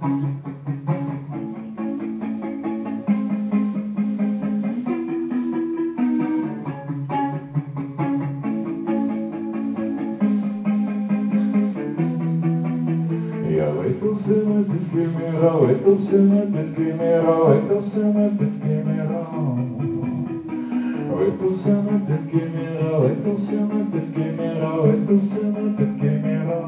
Я выпился напитки мира, выпился напитки мира, выпился напитки мира. Выпился напитки мира, выпился напитки мира, выпился напитки мира.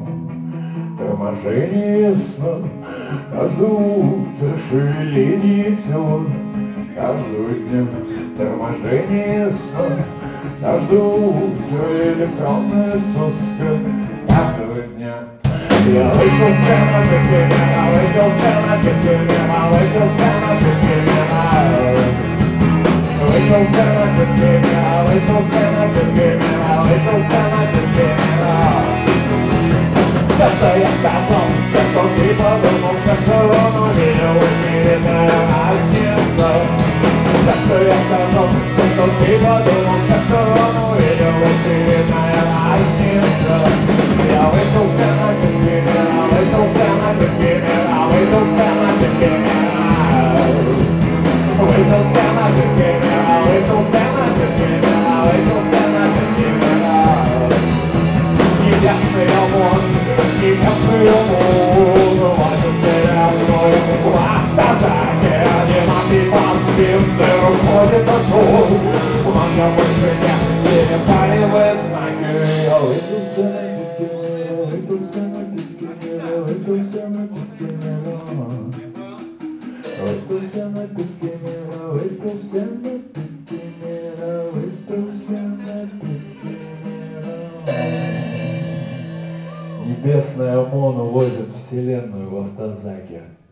Торможение сна, каждое утро шевеление тела, каждого дня торможение сна, каждое утро электронная соска, каждого дня. Я выпился напитки мира, выпился напитки мира, выпился напитки мира. Выпился напитки мира, выпился напитки мира, выпился напитки мира. Все, что я сказал, все, что ты подумал, все, что он увидел, очевидная разница. Все, что я сказал, все, что ты подумал, все, что он увидел, очевидная разница. Я выпился напитки мира, выпился напитки мира, выпился напитки мира. Выпился напитки мира, выпился напитки мира, выпился напитки мира. Небесный омон, небесный омон, ложится рядом в автозаке, одинокий паспинтер уходит от пол. Много больше нет, перепаливает знаки. Я выпился напитки мира, выпился напитки мира, выпился напитки мира. Выпился напитки мира, выпился напитки мира, выпился напитки мира. Небесный ОМОН увозит вселенную в автозаке.